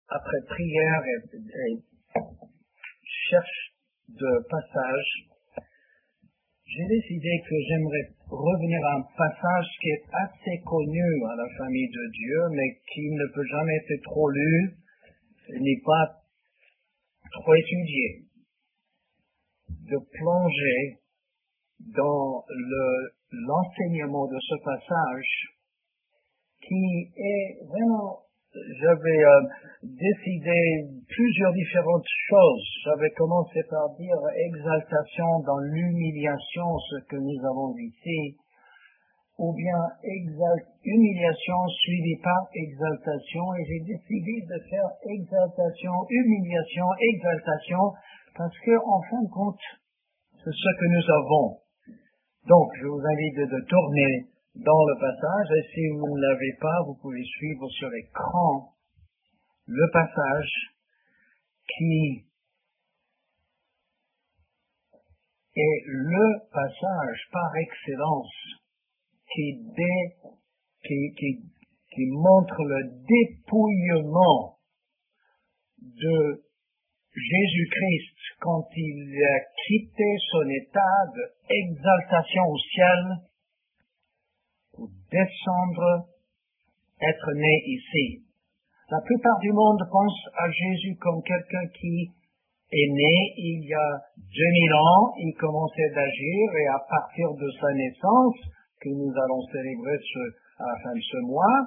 après prière et cherche de passage, j'ai décidé que j'aimerais revenir à un passage qui est assez connu à la famille de Dieu, mais qui ne peut jamais être trop lu, n'est pas trop étudié. De plonger dans l'enseignement de ce passage qui est vraiment, j'avais décidé plusieurs différentes choses. J'avais commencé par dire exaltation dans l'humiliation, ce que nous avons vu ici, ou bien humiliation suivie par exaltation, et j'ai décidé de faire exaltation, humiliation, exaltation, parce que en fin de compte, c'est ce que nous avons. Donc, je vous invite de tourner dans le passage, et si vous ne l'avez pas, vous pouvez suivre sur l'écran le passage qui est le passage par excellence qui montre le dépouillement de Jésus-Christ quand il a quitté son état d'exaltation au ciel pour descendre, être né ici. La plupart du monde pense à Jésus comme quelqu'un qui est né il y a 2000 ans, il commençait d'agir et à partir de sa naissance, que nous allons célébrer à la fin de ce mois,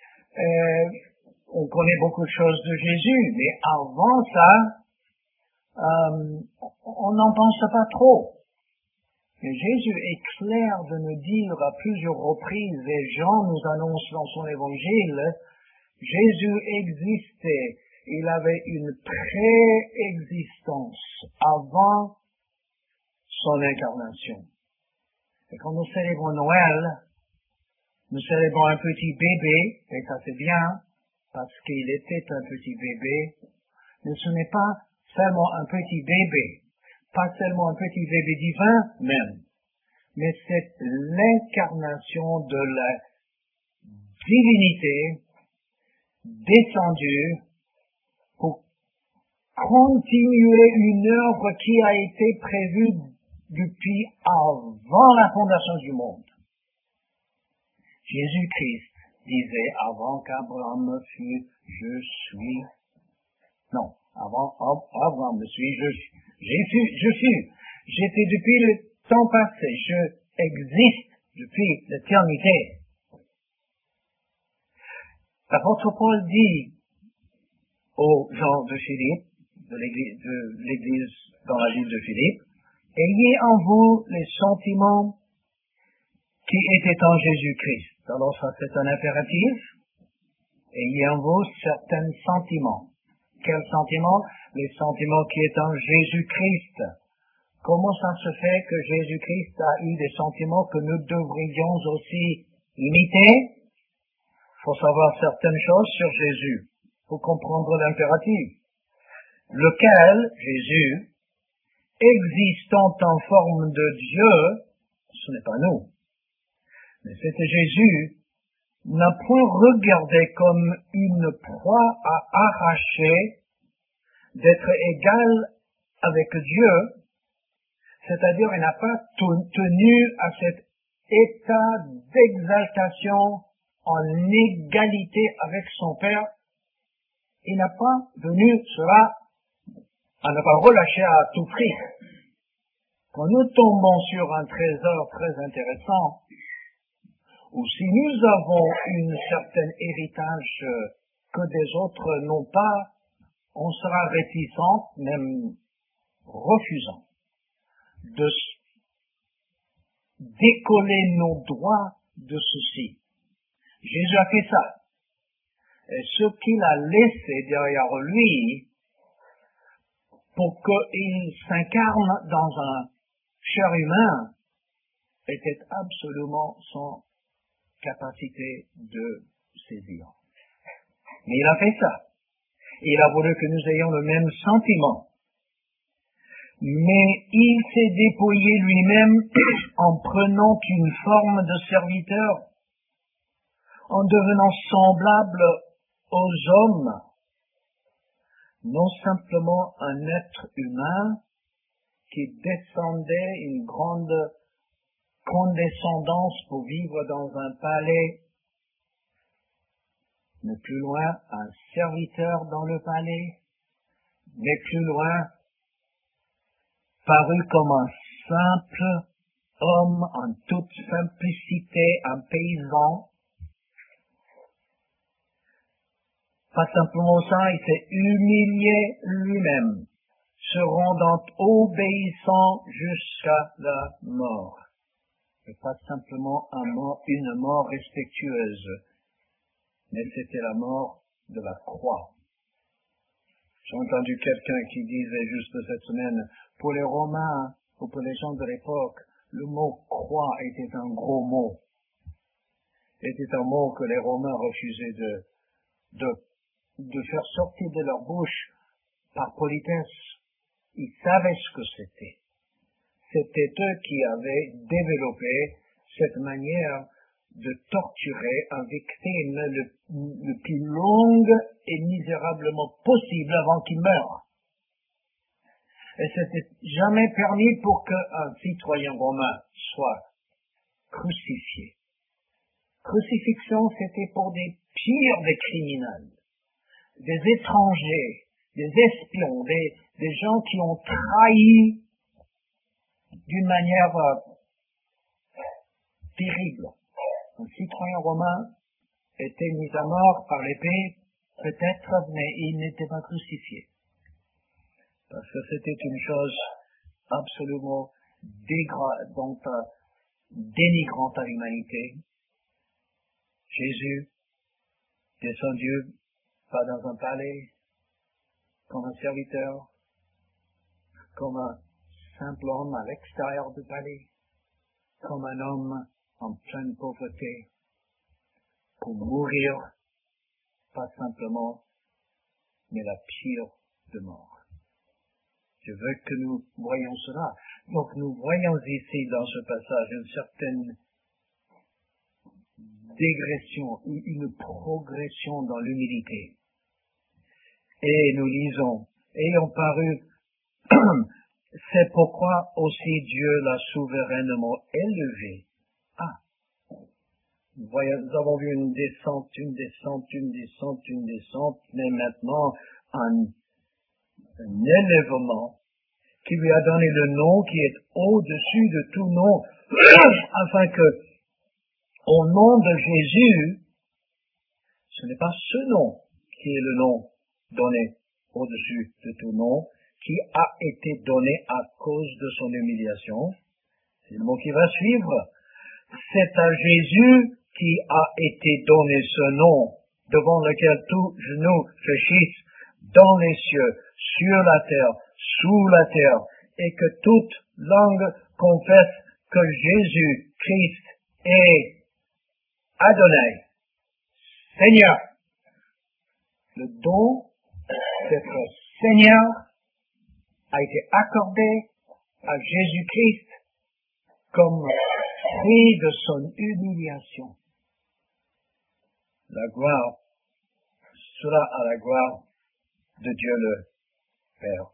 on connaît beaucoup de choses de Jésus, mais avant ça, on n'en pense pas trop. Mais Jésus est clair de nous dire à plusieurs reprises, et Jean nous annonce dans son évangile, Jésus existait, il avait une préexistence avant son incarnation. Et quand nous célébrons Noël, nous célébrons un petit bébé, et ça c'est bien, parce qu'il était un petit bébé, mais ce n'est pas seulement un petit bébé, pas seulement un petit bébé divin même, mais c'est l'incarnation de la divinité descendue pour continuer une œuvre qui a été prévue depuis avant la fondation du monde. Jésus-Christ disait avant qu'Abraham fût, je suis. Non, avant Abraham ne suis, je suis. J'étais depuis le temps passé, je existe depuis l'éternité. L'apôtre Paul dit aux gens de Philippe, de l'église dans la ville de Philippe, ayez en vous les sentiments qui étaient en Jésus-Christ. Alors ça c'est un impératif. Ayez en vous certains sentiments. Quels sentiments? Les sentiments qui est en Jésus-Christ. Comment ça se fait que Jésus-Christ a eu des sentiments que nous devrions aussi imiter? Il faut savoir certaines choses sur Jésus pour comprendre l'impératif. Lequel, Jésus, existant en forme de Dieu, ce n'est pas nous, mais c'était Jésus, n'a point regardé comme une proie à arracher d'être égal avec Dieu, c'est-à-dire il n'a pas tenu à cet état d'exaltation en égalité avec son Père. Il n'a pas venu cela à ne pas relâcher à tout prix. Quand nous tombons sur un trésor très intéressant, ou si nous avons une certaine héritage que des autres n'ont pas, on sera réticent, même refusant, de décoller nos droits de ceci. Jésus a fait ça. Et ce qu'il a laissé derrière lui, pour qu'il s'incarne dans un chair humain, était absolument sans capacité de saisir. Mais il a fait ça. Il a voulu que nous ayons le même sentiment. Mais il s'est dépouillé lui-même en prenant une forme de serviteur, en devenant semblable aux hommes, non simplement un être humain qui descendait une grande condescendance pour vivre dans un palais, mais plus loin, un serviteur dans le palais, mais plus loin, paru comme un simple homme en toute simplicité, un paysan. Pas simplement ça, il s'est humilié lui-même, se rendant obéissant jusqu'à la mort. Et pas simplement une mort respectueuse, mais c'était la mort de la croix. J'ai entendu quelqu'un qui disait juste cette semaine, pour les Romains ou pour les gens de l'époque, le mot croix était un gros mot. Était un mot que les Romains refusaient de faire sortir de leur bouche par politesse. Ils savaient ce que c'était. C'était eux qui avaient développé cette manière de torturer un victime le plus long et misérablement possible avant qu'il meure. Et c'était jamais permis pour qu'un citoyen romain soit crucifié. Crucifixion, c'était pour des pires des criminels, des étrangers, des espions, des gens qui ont trahi d'une manière terrible. Un citoyen romain était mis à mort par l'épée, peut-être, mais il n'était pas crucifié. Parce que c'était une chose absolument dénigrante à l'humanité. Jésus, descendu, pas dans un palais, comme un serviteur, comme un simple homme à l'extérieur du palais, comme un homme en pleine pauvreté, pour mourir, pas simplement, mais la pire de mort. Je veux que nous voyions cela. Donc nous voyons ici dans ce passage une certaine dégression, une progression dans l'humilité. Et nous lisons, ayant paru, c'est pourquoi aussi Dieu l'a souverainement élevé. Nous avons vu une descente, mais maintenant un élèvement qui lui a donné le nom qui est au-dessus de tout nom, afin que, au nom de Jésus, ce n'est pas ce nom qui est le nom donné au-dessus de tout nom, qui a été donné à cause de son humiliation. C'est le mot qui va suivre. C'est à Jésus qui a été donné ce nom, devant lequel tout genou fléchisse dans les cieux, sur la terre, sous la terre, et que toute langue confesse que Jésus-Christ est Adonai, Seigneur. Le don d'être Seigneur a été accordé à Jésus-Christ comme prix de son humiliation. La gloire sera à la gloire de Dieu le Père.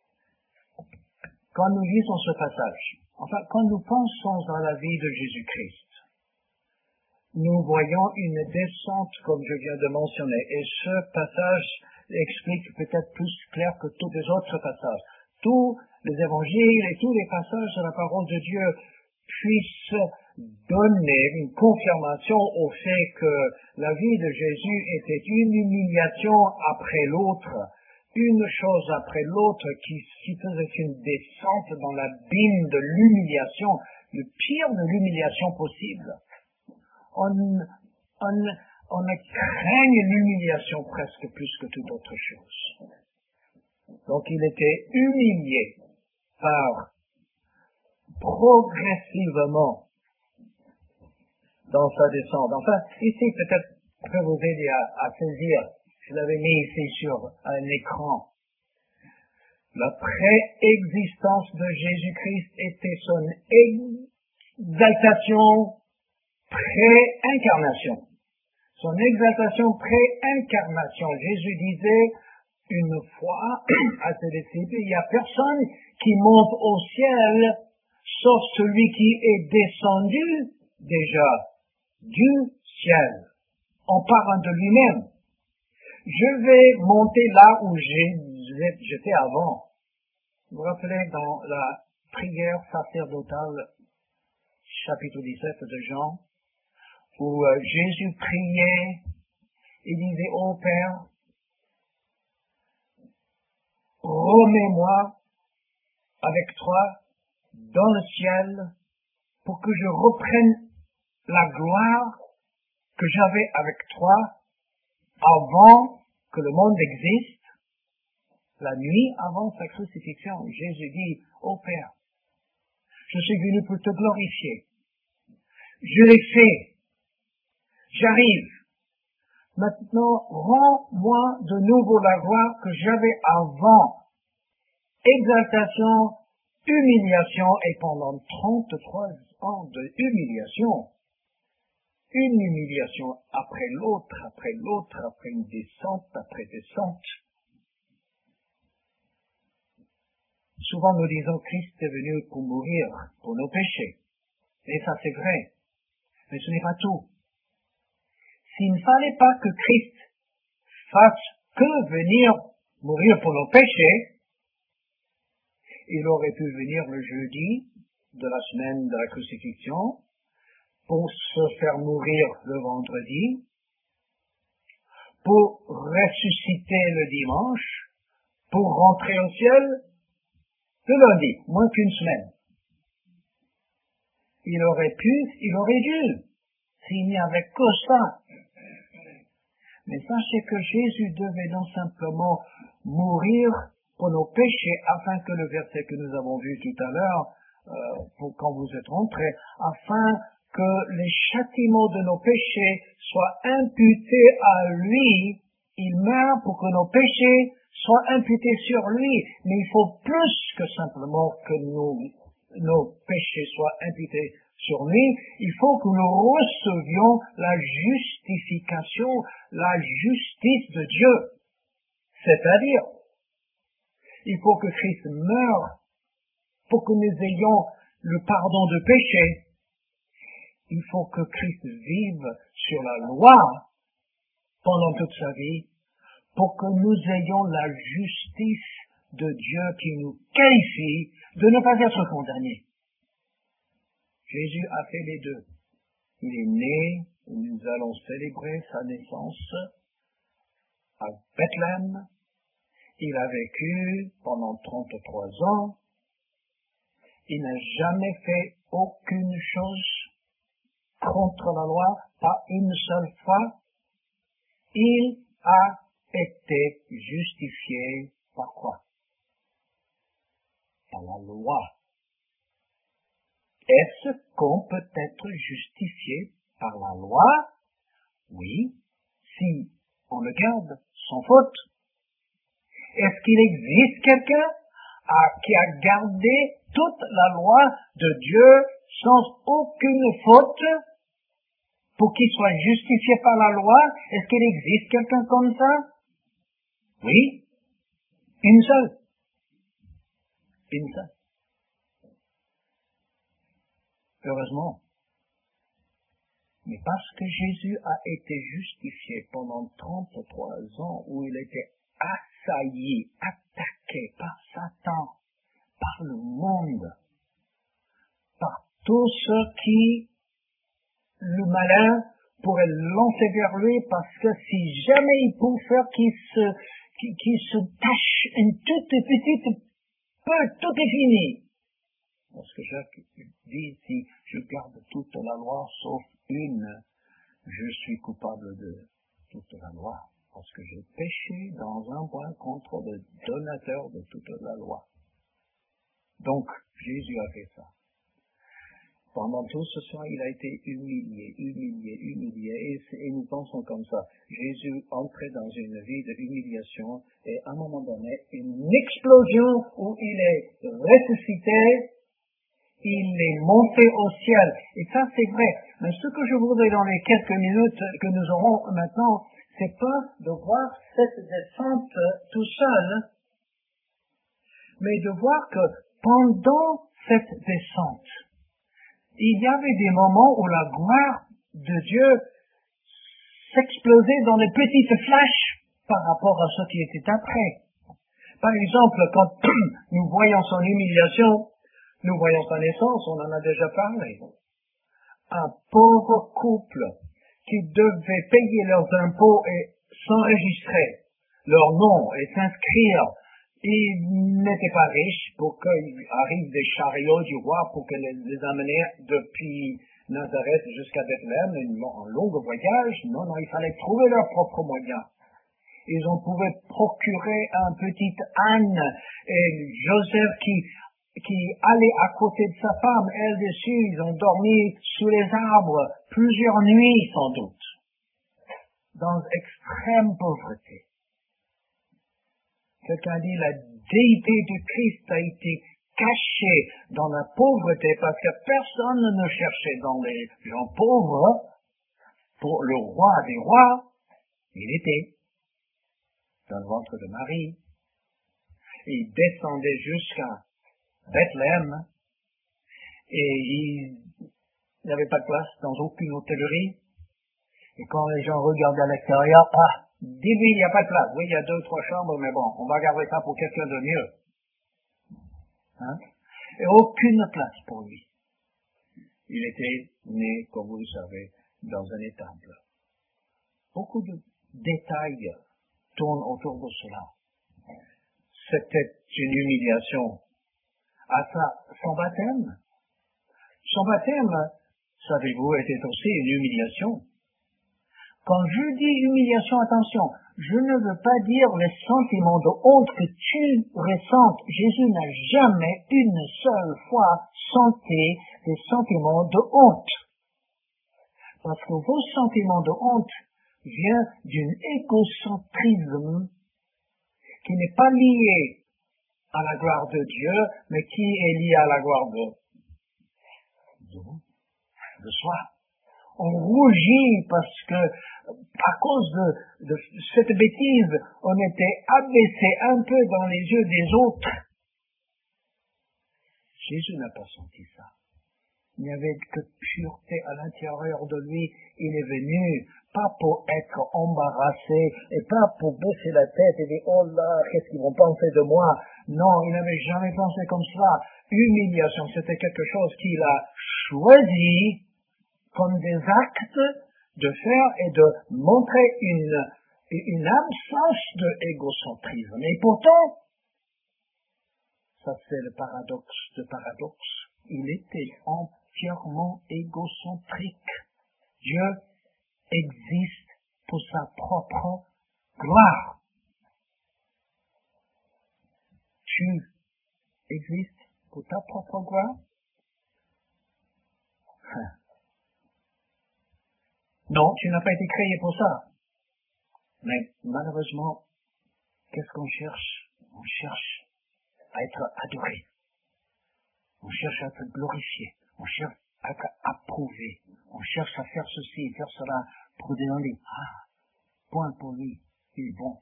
Quand nous lisons ce passage, enfin, quand nous pensons à la vie de Jésus-Christ, nous voyons une descente, comme je viens de mentionner, et ce passage explique peut-être plus clair que tous les autres passages. Tous les évangiles et tous les passages de la parole de Dieu puissent donner une confirmation au fait que la vie de Jésus était une humiliation après l'autre, une chose après l'autre qui faisait une descente dans l'abîme de l'humiliation, le pire de l'humiliation possible. On craigne l'humiliation presque plus que toute autre chose. Donc il était humilié par progressivement dans sa descente. Enfin, ici peut-être je peux vous aider à saisir, je l'avais mis ici sur un écran. La pré-existence de Jésus-Christ était son exaltation pré-incarnation. Son exaltation pré-incarnation. Jésus disait, une fois à ses disciples, il n'y a personne qui monte au ciel, sauf celui qui est descendu déjà du ciel, en parlant de lui-même. Je vais monter là où j'étais avant. Vous vous rappelez dans la prière sacerdotale, chapitre 17 de Jean, où Jésus priait, il disait, ô Père, remets-moi avec toi dans le ciel pour que je reprenne la gloire que j'avais avec toi avant que le monde existe. La nuit avant sa crucifixion, Jésus dit, ô Père, je suis venu pour te glorifier. Je l'ai fait. J'arrive. Maintenant, rends-moi de nouveau la gloire que j'avais avant. Exaltation, humiliation, et pendant 33 ans de humiliation, une humiliation après l'autre, après une descente, après descente. Souvent nous disons Christ est venu pour mourir pour nos péchés. Et ça c'est vrai. Mais ce n'est pas tout. S'il ne fallait pas que Christ fasse que venir mourir pour nos péchés, il aurait pu venir le jeudi de la semaine de la crucifixion pour se faire mourir le vendredi, pour ressusciter le dimanche, pour rentrer au ciel le lundi, moins qu'une semaine. Il aurait dû, s'il n'y avait que ça. Mais sachez que Jésus devait non simplement mourir pour nos péchés, afin que le verset que nous avons vu tout à l'heure, quand vous êtes rentrés, afin que les châtiments de nos péchés soient imputés à lui. Il meurt pour que nos péchés soient imputés sur lui. Mais il faut plus que simplement que nos péchés soient imputés sur lui. Il faut que nous recevions la justification, la justice de Dieu. C'est-à-dire, il faut que Christ meure pour que nous ayons le pardon de péché. Il faut que Christ vive sur la loi pendant toute sa vie pour que nous ayons la justice de Dieu qui nous qualifie de ne pas être condamnés. Jésus a fait les deux. Il est né, et nous allons célébrer sa naissance à Bethléem. Il a vécu pendant 33 ans. Il n'a jamais fait aucune chose contre la loi, pas une seule fois. Il a été justifié par quoi? Par la loi. Est-ce qu'on peut être justifié par la loi? Oui, si on le garde sans faute. Est-ce qu'il existe quelqu'un qui a gardé toute la loi de Dieu sans aucune faute pour qu'il soit justifié par la loi? Est-ce qu'il existe quelqu'un comme ça? Oui, une seule. Une seule. Heureusement. Mais parce que Jésus a été justifié pendant 33 ans où il était assailli, attaqué par Satan, par le monde, par tous ceux qui, le malin, pourrait lancer vers lui parce que si jamais il peut faire qu'il se tâche une toute petite peu, tout est fini. Parce que Jacques dit, si je garde toute la loi sauf une, je suis coupable de toute la loi. Parce que j'ai péché dans un point contre le donateur de toute la loi. Donc, Jésus a fait ça. Pendant tout ce soir, il a été humilié. Et nous pensons comme ça. Jésus entrait dans une vie de humiliation et à un moment donné, une explosion où il est ressuscité, il est monté au ciel. Et ça, c'est vrai. Mais ce que je voudrais dans les quelques minutes que nous aurons maintenant, c'est pas de voir cette descente tout seul, mais de voir que pendant cette descente, il y avait des moments où la gloire de Dieu s'explosait dans les petites flashs par rapport à ce qui était après. Par exemple, quand nous voyons son humiliation, nous voyons sa naissance, on en a déjà parlé. Un pauvre couple qui devait payer leurs impôts et s'enregistrer leur nom et s'inscrire. Ils n'étaient pas riches pour qu'il arrive des chariots du roi pour que les amener depuis Nazareth jusqu'à Bethléem, un long voyage. Non, il fallait trouver leurs propres moyens. Ils ont pouvaient procurer un petit âne et Joseph qui allait à côté de sa femme, elle dessus, ils ont dormi sous les arbres plusieurs nuits sans doute, dans extrême pauvreté. Quelqu'un dit la déité du Christ a été cachée dans la pauvreté parce que personne ne cherchait dans les gens pauvres. Pour le roi des rois, il était dans le ventre de Marie. Il descendait jusqu'à Bethléem et il n'y avait pas de place dans aucune hôtellerie. Et quand les gens regardaient à l'extérieur, dis-lui, il n'y a pas de place. Oui, il y a 2 ou 3 chambres, mais bon, on va garder ça pour quelqu'un de mieux. Et aucune place pour lui. Il était né, comme vous le savez, dans un étable. Beaucoup de détails tournent autour de cela. C'était une humiliation. Son baptême. Son baptême, savez-vous, était aussi une humiliation. Quand je dis humiliation, attention, je ne veux pas dire les sentiments de honte que tu ressentes. Jésus n'a jamais une seule fois senti des sentiments de honte. Parce que vos sentiments de honte viennent d'un égocentrisme qui n'est pas lié à la gloire de Dieu, mais qui est lié à la gloire de soi. On rougit parce que, à cause de cette bêtise, on était abaissé un peu dans les yeux des autres. Jésus n'a pas senti ça. Il n'y avait que pureté à l'intérieur de lui. Il est venu, pas pour être embarrassé, et pas pour baisser la tête et dire, oh là, qu'est-ce qu'ils vont penser de moi? Non, il n'avait jamais pensé comme cela. Humiliation, c'était quelque chose qu'il a choisi comme des actes de faire et de montrer une absence de égocentrisme. Et pourtant, ça c'est le paradoxe de paradoxe, il était entièrement égocentrique. Dieu existe pour sa propre gloire. Tu existes pour ta propre gloire? Non, tu n'as pas été créé pour ça. Mais malheureusement, qu'est-ce qu'on cherche? On cherche à être adoré. On cherche à être glorifié. On cherche à être approuvé. On cherche à faire ceci, faire cela, pour dire, point pour lui, il est bon.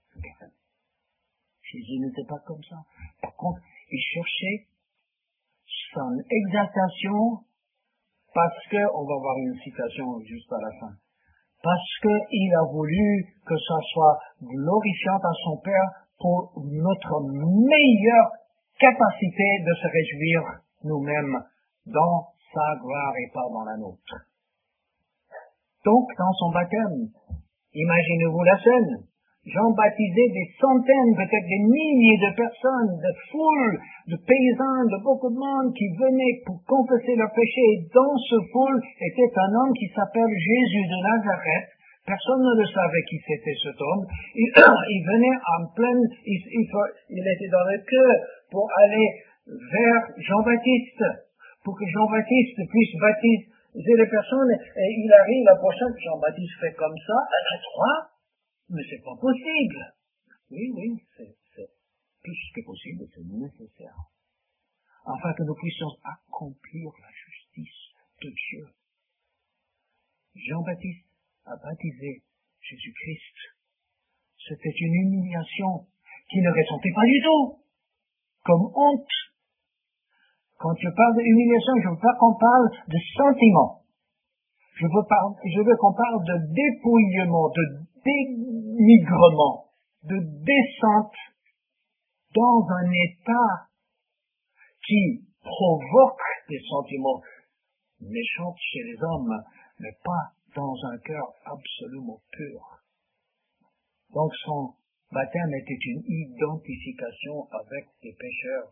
Jésus n'était pas comme ça. Par contre, il cherchait son exaltation parce que, on va voir une citation juste à la fin, parce qu'il a voulu que ça soit glorifiant à son Père pour notre meilleure capacité de se réjouir nous-mêmes dans sa gloire et pas dans la nôtre. Donc, dans son baptême, imaginez-vous la scène. Jean baptisait des centaines, peut-être des milliers de personnes, de foules, de paysans, de beaucoup de monde qui venaient pour confesser leurs péchés. Et dans ce foule était un homme qui s'appelle Jésus de Nazareth. Personne ne le savait qui c'était cet homme. Il venait en pleine, il était dans le cœur pour aller vers Jean-Baptiste, pour que Jean-Baptiste puisse baptiser les personnes. Et il arrive la prochaine, Jean-Baptiste fait comme ça, elle a 3. Mais c'est pas possible. Oui, c'est plus que possible, c'est nécessaire. Afin que nous puissions accomplir la justice de Dieu. Jean-Baptiste a baptisé Jésus-Christ. C'était une humiliation qui ne ressentait pas du tout, comme honte. Quand je parle d'humiliation, je veux pas qu'on parle de sentiment. Je veux qu'on parle de dépouillement, de dénigrement, de descente dans un état qui provoque des sentiments méchants chez les hommes, mais pas dans un cœur absolument pur. Donc son baptême était une identification avec les pécheurs.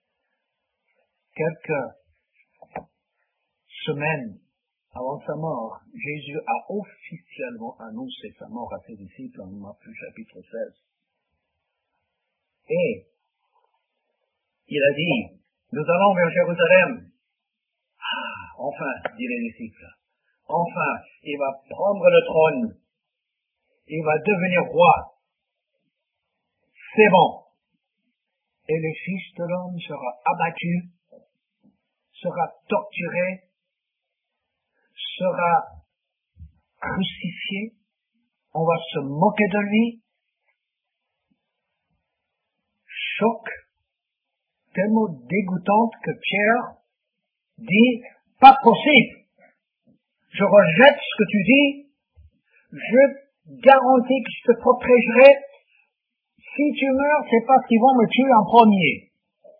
Quelques semaines avant sa mort, Jésus a officiellement annoncé sa mort à ses disciples en Matthieu chapitre 16. Et il a dit, nous allons vers Jérusalem. Ah, enfin, dit les disciples, enfin, il va prendre le trône. Il va devenir roi. C'est bon. Et le Fils de l'homme sera abattu, sera torturé, sera crucifié, on va se moquer de lui. Choc, tellement dégoûtante que Pierre dit, pas possible. Je rejette ce que tu dis, je garantis que je te protégerai. Si tu meurs, c'est parce qu'ils vont me tuer en premier.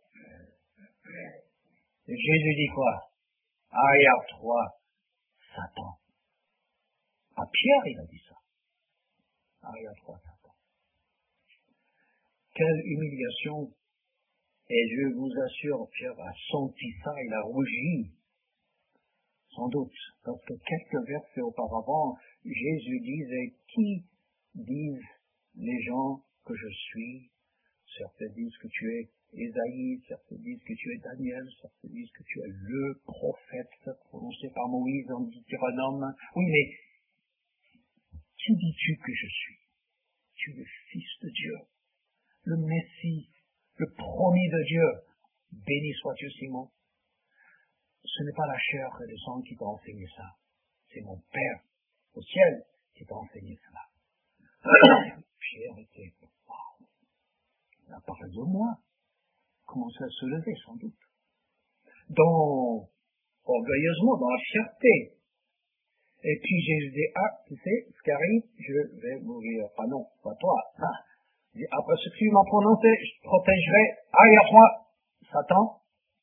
Et Jésus dit quoi? Arrière-toi, Satan. À Pierre, il a dit ça. Arrière-toi, Satan. Quelle humiliation. Et je vous assure, Pierre a senti ça, il a rougi. Sans doute, parce que quelques versets auparavant, Jésus disait, qui disent les gens que je suis? Certains disent que tu es Ésaïe, certains disent que tu es Daniel, certains disent que tu es le prophète prononcé par Moïse en Deutéronome. Oui, mais qui dis-tu que je suis? Tu es le Fils de Dieu, le Messie, le promis de Dieu. Béni sois-tu, Simon. Ce n'est pas la chair et le sang qui t'a enseigné ça. C'est mon Père au ciel qui t'a enseigné cela. Pierre était, wow, il a parlé de moi. Commençait à se lever, sans doute. Orgueilleusement, dans la fierté. Et puis Jésus dit, ah, tu sais, ce qui arrive, je vais mourir. Ah non, pas toi. Ah. Il dit, après ce que tu m'as prononcé, je te protégerai. Arrière-toi, Satan.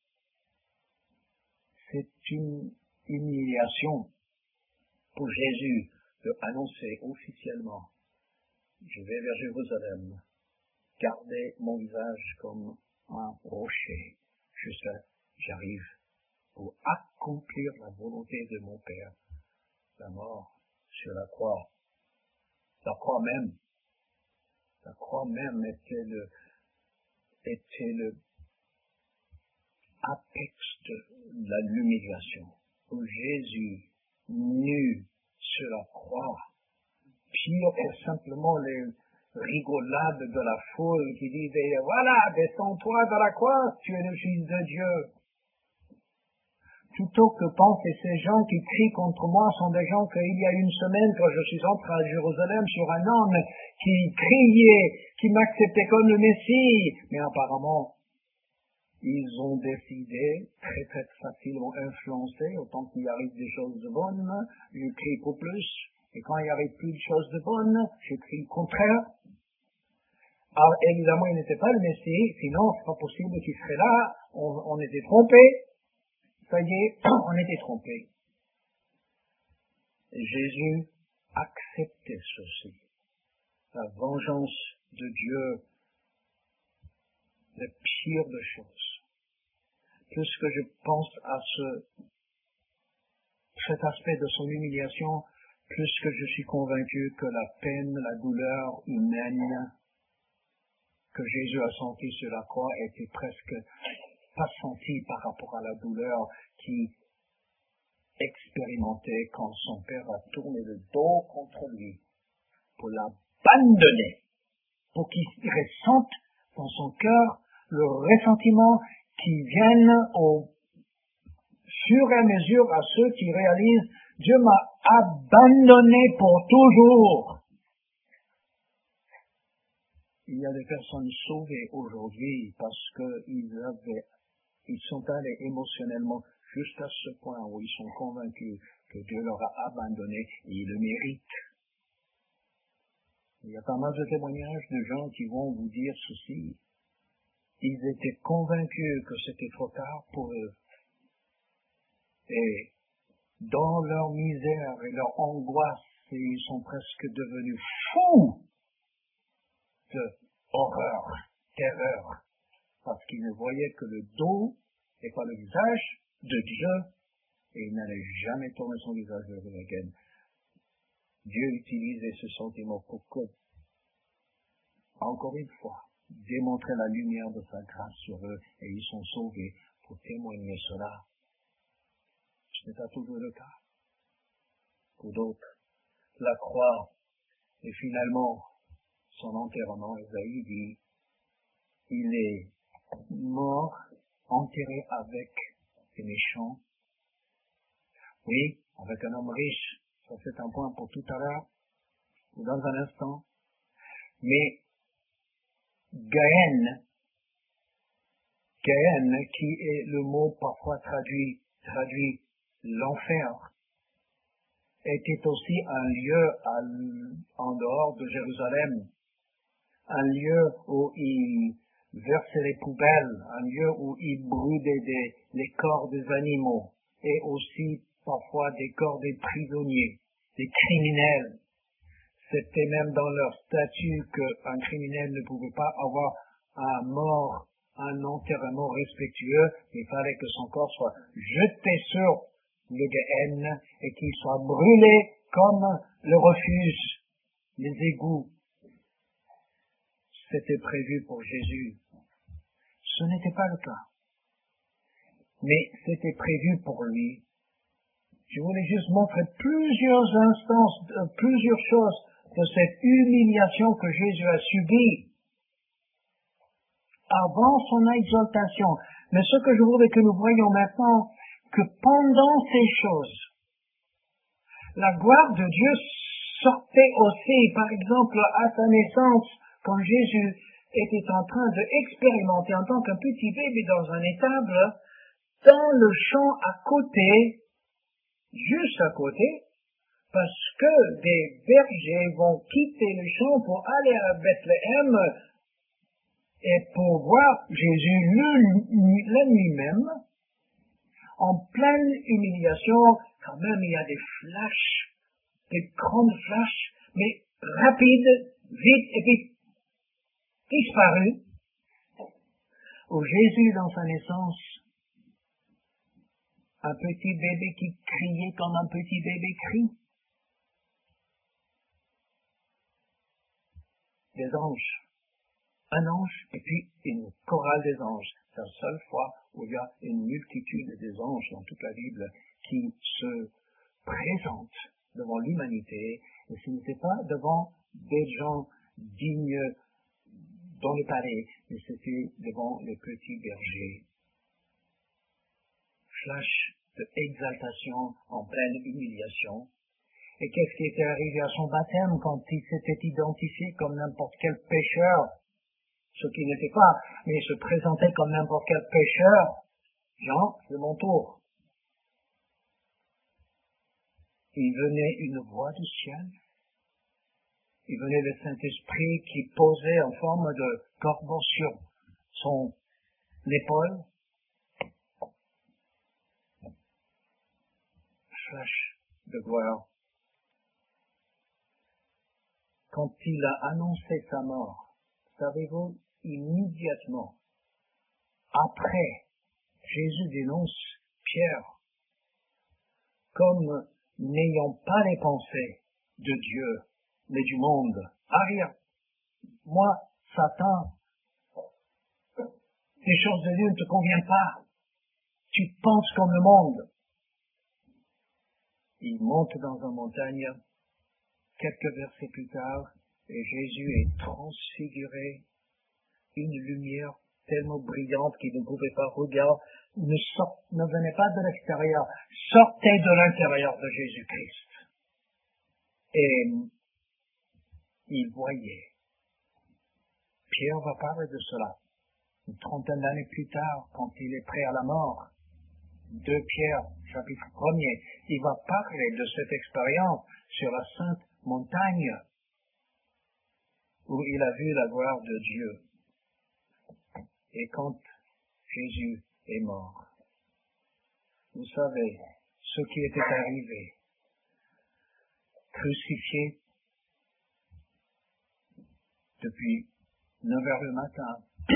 C'est une humiliation pour Jésus de annoncer officiellement, je vais vers Jérusalem, garder mon visage comme un rocher, j'arrive pour accomplir la volonté de mon Père, la mort sur la croix. La croix même était le apex de l'humiliation, où Jésus, nu sur la croix, pire que simplement les rigolades de la foule qui disaient, voilà, descends-toi de la croix, tu es le Fils de Dieu. Plutôt que penser ces gens qui crient contre moi sont des gens qu'il y a une semaine, quand je suis entré à Jérusalem sur un homme qui criait, qui m'acceptait comme le Messie, mais apparemment, ils ont décidé, très très facilement influencés, autant qu'il arrive des choses de bonnes, je crie pour plus, et quand il arrive plus de choses de bonnes, je crie le contraire. Alors évidemment, il n'était pas le Messie, sinon c'est pas possible qu'il serait là, on était trompés. Ça y est, on était trompés. Jésus acceptait ceci. La vengeance de Dieu, le pire des choses. Plus que je pense à cet aspect de son humiliation, plus que je suis convaincu que la peine, la douleur humaine que Jésus a sentie sur la croix était presque pas sentie par rapport à la douleur qu'il expérimentait quand son père a tourné le dos contre lui pour l'abandonner, pour qu'il ressente dans son cœur le ressentiment qui vienne au fur et à mesure à ceux qui réalisent Dieu m'a abandonné pour toujours. Il y a des personnes sauvées aujourd'hui parce ils sont allés émotionnellement jusqu'à ce point où ils sont convaincus que Dieu leur a abandonné et ils le méritent. Il y a pas mal de témoignages de gens qui vont vous dire ceci. Ils étaient convaincus que c'était trop tard pour eux. Et dans leur misère et leur angoisse, ils sont presque devenus fous de horreur, terreur, parce qu'ils ne voyaient que le dos et pas le visage de Dieu, et ils n'allaient jamais tourner son visage vers eux. Dieu utilisait ce sentiment pour que, encore une fois, démontrer la lumière de sa grâce sur eux, et ils sont sauvés pour témoigner cela. Ce n'est pas toujours le cas. Pour d'autres, la croix et finalement son enterrement, Isaïe dit, il est mort, enterré avec les méchants. Oui, avec un homme riche. Ça c'est un point pour tout à l'heure, ou dans un instant. Mais Gaën, qui est le mot parfois traduit l'enfer, était aussi un lieu en dehors de Jérusalem, un lieu où il versait les poubelles, un lieu où il brûlait les corps des animaux, et aussi parfois des corps des prisonniers, des criminels. C'était même dans leur statut qu'un criminel ne pouvait pas avoir un enterrement respectueux. Il fallait que son corps soit jeté sur le Gehenna et qu'il soit brûlé comme le refuge, les égouts. C'était prévu pour Jésus. Ce n'était pas le cas. Mais c'était prévu pour lui. Je voulais juste montrer plusieurs instances, plusieurs choses de cette humiliation que Jésus a subie avant son exaltation. Mais ce que je voudrais que nous voyions maintenant, que pendant ces choses, la gloire de Dieu sortait aussi, par exemple, à sa naissance, quand Jésus était en train d'expérimenter en tant qu'un petit bébé dans un étable, dans le champ à côté, juste à côté, parce que des bergers vont quitter le champ pour aller à Bethléem et pour voir Jésus la nuit même, en pleine humiliation. Quand même il y a des flashs, des grandes flashs, mais rapides, vite et puis disparus, où Jésus dans sa naissance, un petit bébé qui criait comme un petit bébé crie. Des anges. Un ange et puis une chorale des anges. C'est la seule fois où il y a une multitude des anges dans toute la Bible qui se présentent devant l'humanité, et ce n'était pas devant des gens dignes dans le palais, mais c'était devant les petits bergers. Flash de exaltation en pleine humiliation. Et qu'est-ce qui était arrivé à son baptême quand il s'était identifié comme n'importe quel pécheur, ce qui n'était pas, mais il se présentait comme n'importe quel pécheur? Jean, c'est mon tour. Il venait une voix du ciel. Il venait le Saint-Esprit qui posait en forme de corbeau sur son épaule. Flash de gloire. Quand il a annoncé sa mort, savez-vous, immédiatement, après, Jésus dénonce Pierre comme n'ayant pas les pensées de Dieu, mais du monde. Arrière, moi, Satan, les choses de Dieu ne te conviennent pas. Tu penses comme le monde. Il monte dans une montagne, quelques versets plus tard, et Jésus est transfiguré, une lumière tellement brillante qu'il ne pouvait pas regarder, ne venait pas de l'extérieur, sortait de l'intérieur de Jésus-Christ. Et il voyait Pierre va parler de cela. Une trentaine d'années plus tard, quand il est prêt à la mort, 2 Pierre, chapitre 1er, il va parler de cette expérience sur la Sainte Montagne, où il a vu la gloire de Dieu. Et quand Jésus est mort, vous savez, ce qui était arrivé, crucifié depuis 9 heures le matin,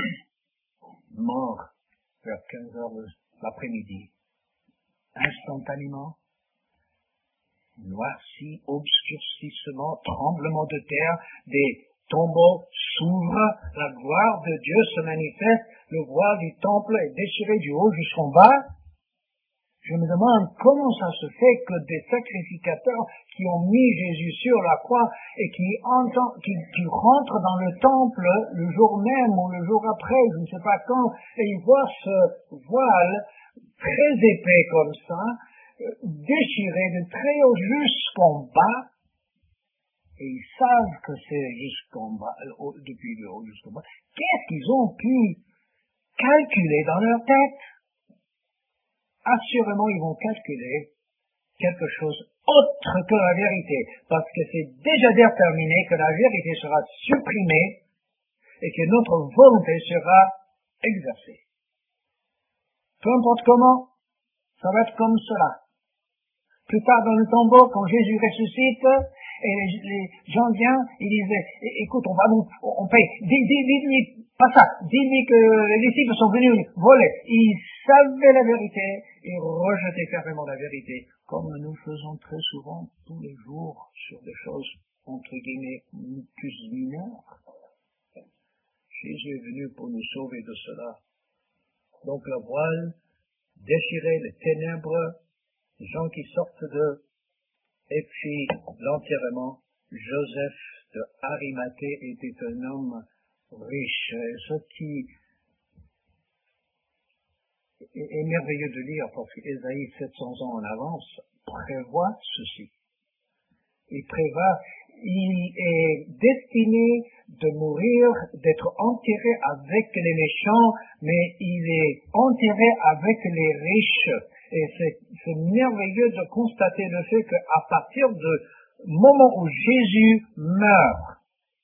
mort vers 15 heures l'après-midi, instantanément, noirci, obscurcissement, tremblement de terre, des tombeaux s'ouvrent, la gloire de Dieu se manifeste, le voile du temple est déchiré du haut jusqu'en bas. Je me demande comment ça se fait que des sacrificateurs qui ont mis Jésus sur la croix et qui rentrent dans le temple le jour même ou le jour après, je ne sais pas quand, et ils voient ce voile très épais comme ça, déchiré de très haut jusqu'en bas, et ils savent que c'est jusqu'en bas, depuis le haut jusqu'en bas. Qu'est-ce qu'ils ont pu calculer dans leur tête? Assurément, ils vont calculer quelque chose autre que la vérité, parce que c'est déjà déterminé que la vérité sera supprimée et que notre volonté sera exercée. Peu importe comment, ça va être comme cela. Plus tard dans le tombeau, quand Jésus ressuscite, et les gens viennent, ils disent, écoute, on paye, dis-lui, pas ça, dis-lui que les disciples sont venus voler. Ils savaient la vérité et rejetaient fermement la vérité, comme nous faisons très souvent tous les jours sur des choses, entre guillemets, plus mineures. Jésus est venu pour nous sauver de cela. Donc la voile, déchirer les ténèbres, les gens qui sortent d'eux, et puis l'enterrement. Joseph de Arimathée était un homme riche. Et ce qui est merveilleux de lire, parce qu'Ésaïe, 700 ans en avance, prévoit ceci. Il est destiné de mourir, d'être enterré avec les méchants, mais il est enterré avec les riches. Et c'est merveilleux de constater le fait qu'à partir du moment où Jésus meurt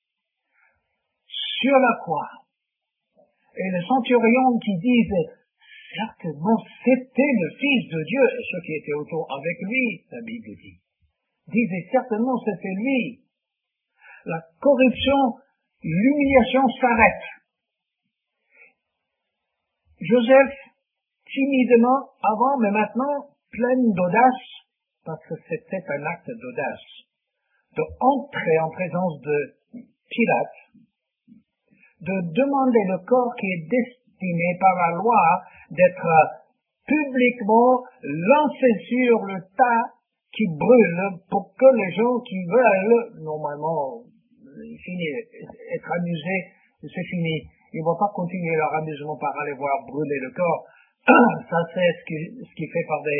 sur la croix, et les centurions qui disent certainement c'était le Fils de Dieu, et ceux qui étaient autour avec lui, la Bible dit, disaient certainement c'était lui. La corruption, l'humiliation s'arrête. Joseph, timidement avant, mais maintenant, plein d'audace, parce que c'était un acte d'audace, de entrer en présence de Pilate, de demander le corps qui est destiné par la loi d'être publiquement lancé sur le tas qui brûle pour que les gens qui veulent, normalement, être amusés, c'est fini. Ils ne vont pas continuer leur amusement par aller voir brûler le corps. Ça, c'est ce qui est fait par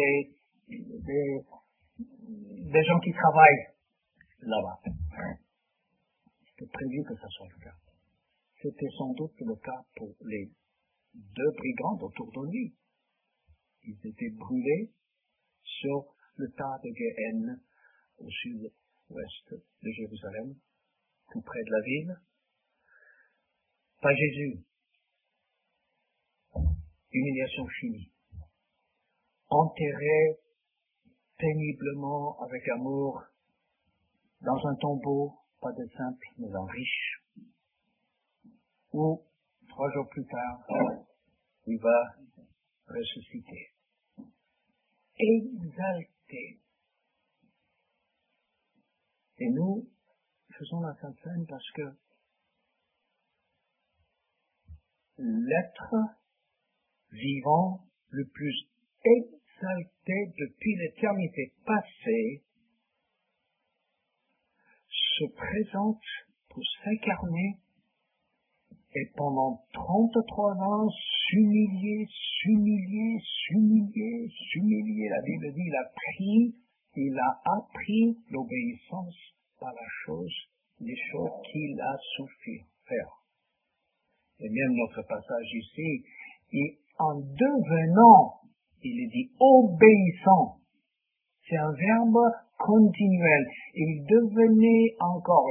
des gens qui travaillent là-bas. C'était prévu que ça soit le cas. C'était sans doute le cas pour les 2 brigands autour de lui. Ils étaient brûlés sur le tas de Géhenne au sud-ouest de Jérusalem, tout près de la ville. Pas Jésus. Humiliation finie. Enterré péniblement, avec amour, dans un tombeau, pas de simple, mais un riche, où, 3 jours plus tard, il va ressusciter. Exalté. Et nous faisons la Sainte Seine parce que l'être vivant le plus exalté depuis l'éternité passée se présente pour s'incarner et pendant 33 ans s'humilier. La Bible dit, il a appris l'obéissance par les choses qu'il a souffert faire. Et même notre passage ici, en devenant, il est dit obéissant. C'est un verbe continuel. Il devenait encore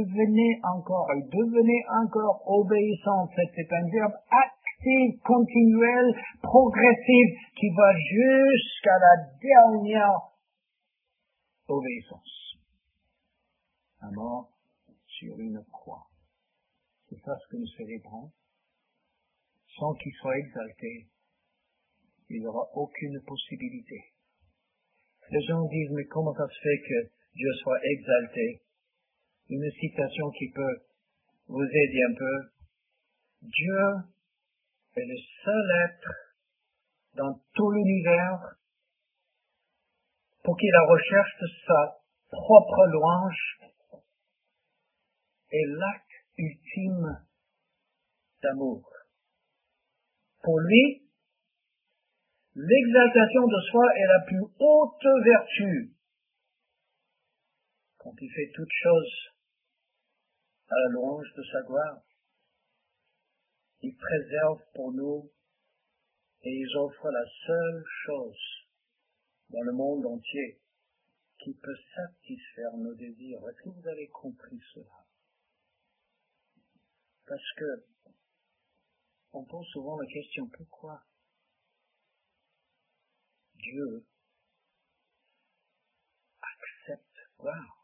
obéissant. C'est un verbe actif, continuel, progressif, qui va jusqu'à la dernière obéissance. La mort sur une croix. C'est ça ce que nous célébrons. Sans qu'il soit exalté, il n'y aura aucune possibilité. Les gens disent, mais comment ça se fait que Dieu soit exalté? Une citation qui peut vous aider un peu. Dieu est le seul être dans tout l'univers pour qui la recherche de sa propre louange est l'acte ultime d'amour. Pour lui, l'exaltation de soi est la plus haute vertu. Quand il fait toute chose à la louange de sa gloire, il préserve pour nous et il offre la seule chose dans le monde entier qui peut satisfaire nos désirs. Est-ce que vous avez compris cela? Parce que on pose souvent la question, pourquoi Dieu accepte gloire?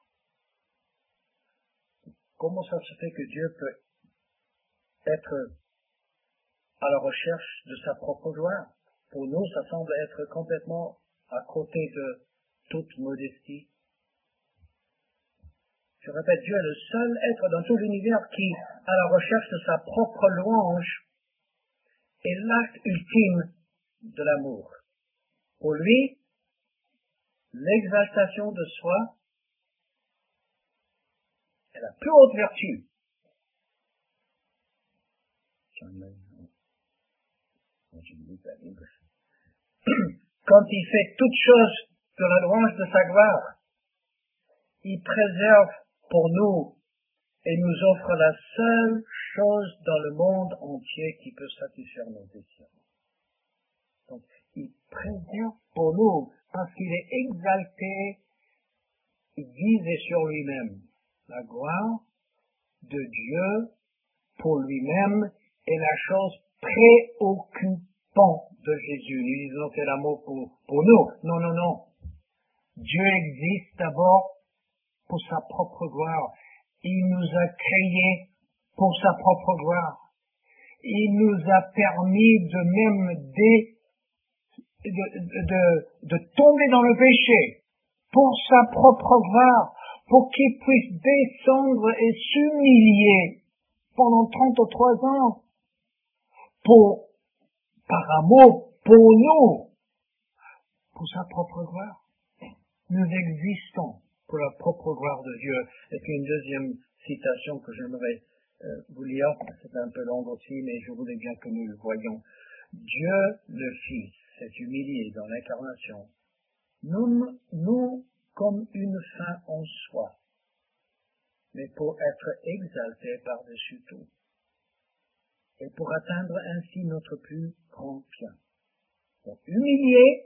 Comment ça se fait que Dieu peut être à la recherche de sa propre gloire? Pour nous, ça semble être complètement à côté de toute modestie. Je répète, Dieu est le seul être dans tout l'univers qui, à la recherche de sa propre louange, est l'acte ultime de l'amour. Pour lui, l'exaltation de soi est la plus haute vertu. Quand il fait toute chose de la louange de sa gloire, il préserve pour nous et nous offre la seule chose dans le monde entier qui peut satisfaire nos désirs. Donc, il préserve pour nous parce qu'il est exalté, il disait sur lui-même, la gloire de Dieu pour lui-même est la chose préoccupante de Jésus. Nous disons que c'est l'amour pour nous. Non, non, non. Dieu existe d'abord pour sa propre gloire. Il nous a créés pour sa propre gloire. Il nous a permis de même de tomber dans le péché pour sa propre gloire, pour qu'il puisse descendre et s'humilier pendant 33 ans par amour pour nous, pour sa propre gloire. Nous existons pour la propre gloire de Dieu. Et puis une deuxième citation que j'aimerais vous lire, c'est un peu long aussi, mais je voulais bien que nous le voyions. Dieu le Fils s'est humilié dans l'incarnation, non comme une fin en soi, mais pour être exalté par-dessus tout, et pour atteindre ainsi notre plus grand bien. Donc, humilié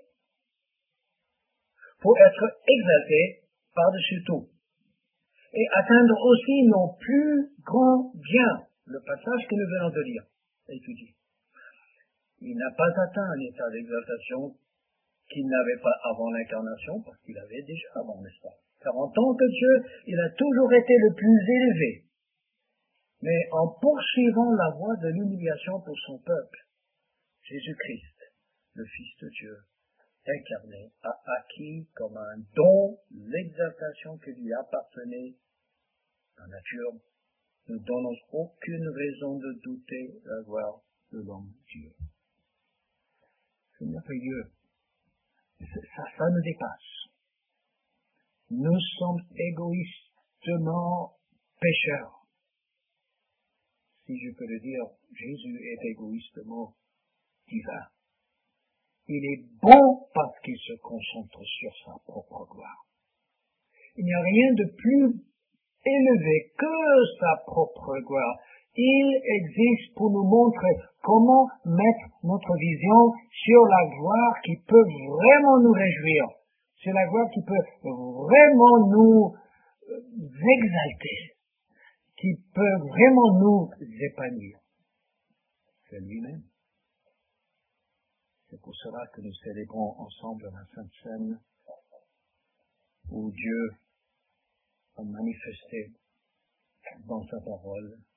pour être exalté par-dessus tout, et atteindre aussi nos plus grands biens. Le passage que nous venons de lire, étudier. Il n'a pas atteint un état d'exaltation qu'il n'avait pas avant l'incarnation, parce qu'il avait déjà avant, n'est-ce pas? Car en tant que Dieu, il a toujours été le plus élevé. Mais en poursuivant la voie de l'humiliation pour son peuple, Jésus-Christ, le Fils de Dieu, incarné, a acquis comme un don l'exaltation qui lui appartenait en nature. Ne donnons aucune raison de douter la gloire de l'homme Dieu. C'est merveilleux. Ça nous dépasse. Nous sommes égoïstement pécheurs. Si je peux le dire, Jésus est égoïstement divin. Il est bon parce qu'il se concentre sur sa propre gloire. Il n'y a rien de plus élevé que sa propre gloire. Il existe pour nous montrer comment mettre notre vision sur la gloire qui peut vraiment nous réjouir, sur la gloire qui peut vraiment nous exalter, qui peut vraiment nous épanouir. C'est lui-même. C'est pour cela que nous célébrons ensemble la Sainte Seine, où Dieu a manifesté dans sa parole